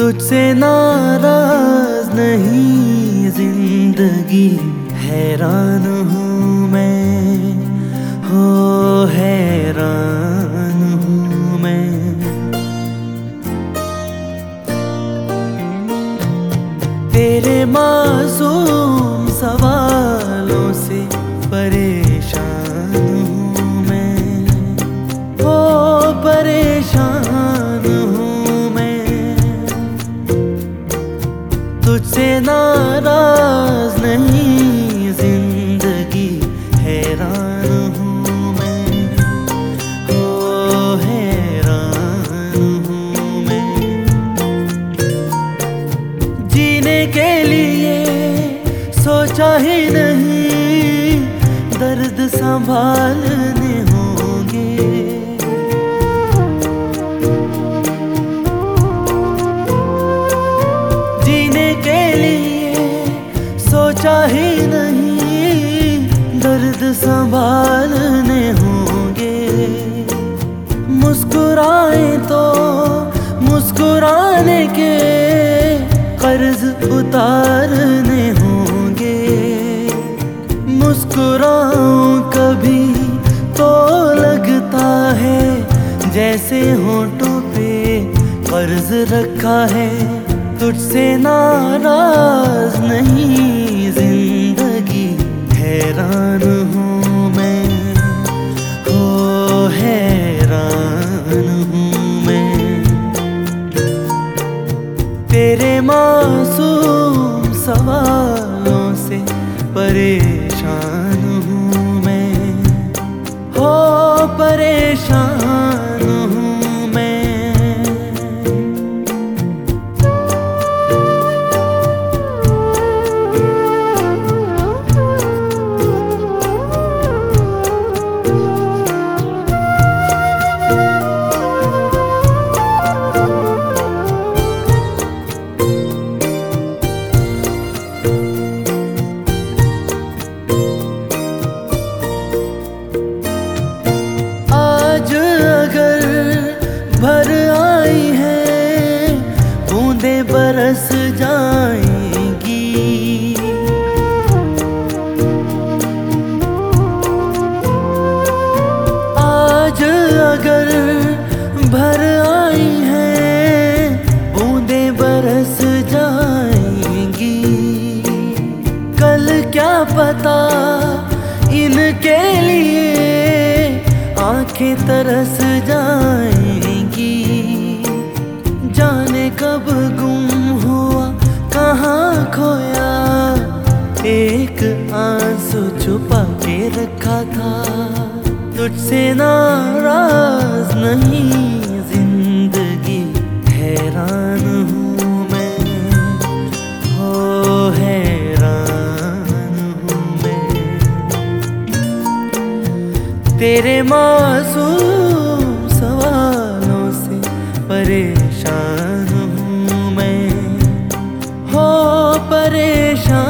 तुझसे नाराज नहीं जिंदगी, हैरान हूँ मैं, हो हैरान हूँ मैं। तेरे मासूम सवालों से परेशान हूँ मैं, हो परेशान हूँ मैं। तुझसे नाराज नहीं जिंदगी, हैरान हूँ मैं, हो हैरान हूँ मैं। जीने के लिए सोचा ही नहीं, दर्द संभालने होंगे। जीने के लिए सोचा ही नहीं, दर्द संभालने होंगे। मुस्कुराए तो मुस्कुराने के कर्ज उतारने होंगे। मुस्कुराऊं कभी तो लगता है जैसे होठों पे कर्ज रखा है। तुझसे नाराज नहीं जिंदगी, हैरान हूँ मैं, हो हैरान हूँ मैं। तेरे मासूम सवालों से परेशान हूँ मैं, हो परेशान हूँ मैं। भर आई है बूंदें बरस जाएंगी। आज अगर भर आई है बूंदें बरस जाएंगी। कल क्या पता इनके लिए आंखें तरस जाएंगी। जाने कब गुम हुआ कहाँ खोया, एक आंसू छुपा के रखा था। तुझसे नाराज नहीं जिंदगी, हैरान हूँ मैं, हो हैरान हूँ मैं। तेरे मासूम सवालों से परेशान हूँ मैं, हो परेशान।